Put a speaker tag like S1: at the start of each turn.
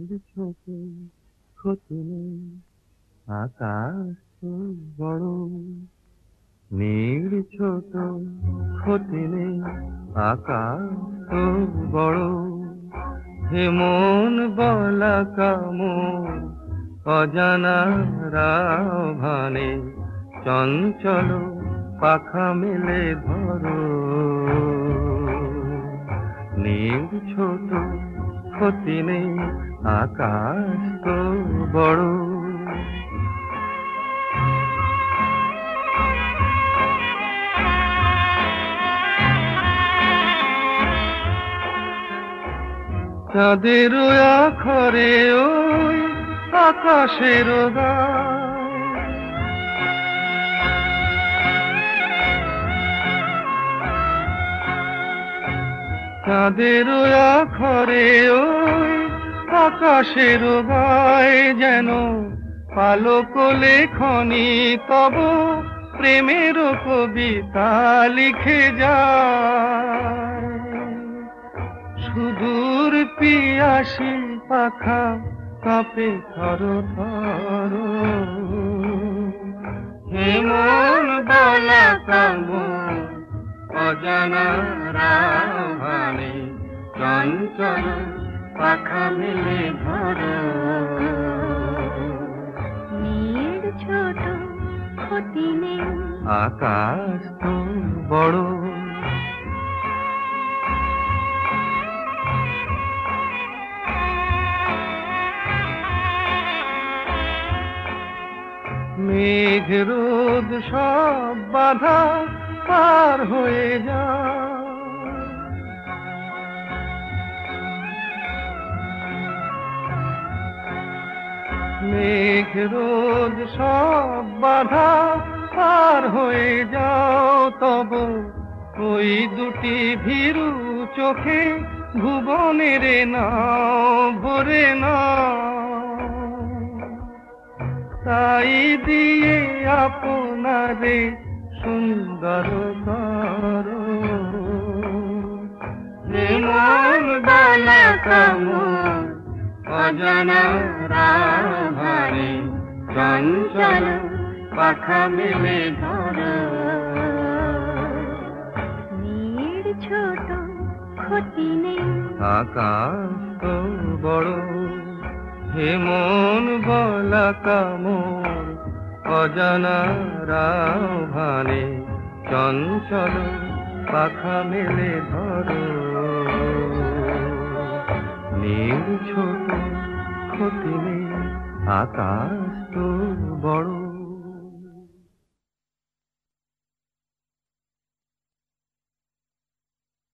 S1: ছোট ক্ষতি নেই, আকাশ তো বড়। নীড় ছোট ক্ষতি নেই, আকাশ তো বড়। হে মন বলা কামড়, অজানা রাভানে চঞ্চল পাখা মেলে ধরো। নীড় ছোট ক্ষতি নেই, আকাশ তো বড়। চাঁদের আখরে ওই আকাশের গায়, চাঁদের আখরে ওই আকাশের গায় যেন পালক লেখনি তব প্রেমের কবিতা লিখে যায়। সুদূর পিয়াসী পাখা কাঁপে থর থর। হে মন বলা কামড়, অজানা রাভানে চঞ্চল পাখা মেলে ধরো।
S2: নীড় ছোট ক্ষতি নেই,
S1: আকাশ তো বড়। মেঘ রোদ সব বাধা পার হয়ে যায়, মেঘ রোদ সব বাধা পার হয়ে যাও। তব ওই দুটি ভীরু চোখে ভুবনের নাও ভরে নাও। তাই দিয়ে আপনারে সুন্দর করো। হে মন বলা কামড়, অজানা রাভানে চঞ্চল পাখা মেলে ধরো।
S2: নীড় ছোট ক্ষতি নেই,
S1: আকাশ তো বড়। হে মন বলা কামড়, অজানা রাভানে চঞ্চল পাখা মেলে ধরো। নীড় ছোট ক্ষতি নেই, আকাশ তো বড়।